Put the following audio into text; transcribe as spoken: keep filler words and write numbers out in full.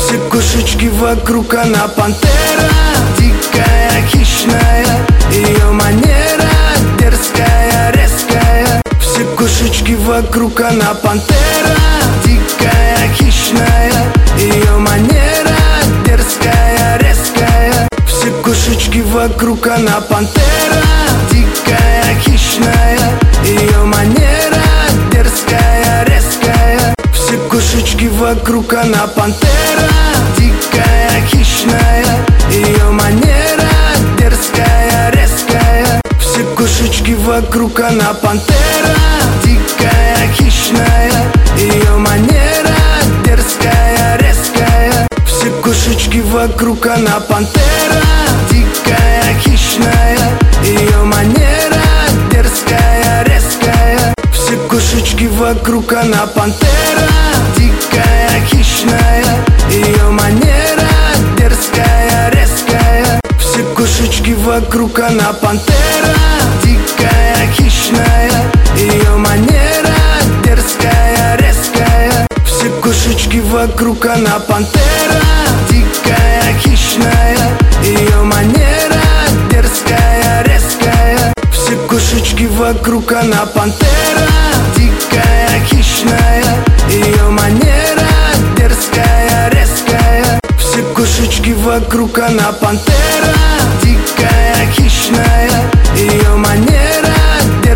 Все кошечки вокруг, она пантера, дикая, хищная. Ее манера дерзкая, резкая. Все кошечки вокруг, она пантера, дикая, хищная. Ее манера дерзкая, резкая. Все кошечки вокруг, она пантера, дикая, хищная. Ее манера дерзкая, резкая. Все кошечки вокруг, она пантера, дикая, хищная. Ее манера дерзкая, резкая. Все кошечки вокруг, она пантера, дикая, хищная. Ее манера дерзкая, резкая. Все кошечки вокруг, она пантера, дикая, хищная. Ее манера дерзкая, резкая. Все кошечки вокруг, она пантера, дикая, хищная. Ее манера дерзкая, резкая. Все кошечки вокруг, она пантера, дикая, хищная. Ее манера дерзкая, резкая. Все кошечки вокруг, она пантера, дикая, хищная. Ее манера дерзкая, резкая. Все кошечки вокруг, она пантера, дикая, хищная. Ее манера дерзкая, резкая. Все кошечки вокруг, она пантера, дикая, хищная.